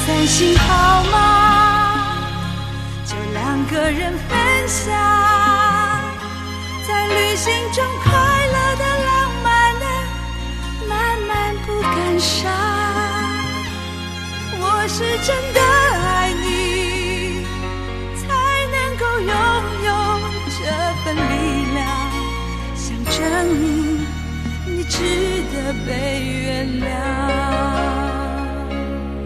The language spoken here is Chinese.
散心好吗？就两个人分享，在旅行中快乐的、浪漫的，慢慢不感伤。我是真的